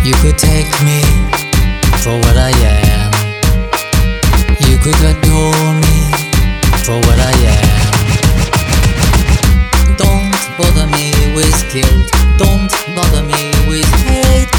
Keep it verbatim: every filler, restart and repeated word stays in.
You could take me for what I am. You could adore me for what I am. Don't bother me with guilt. Don't bother me with hate.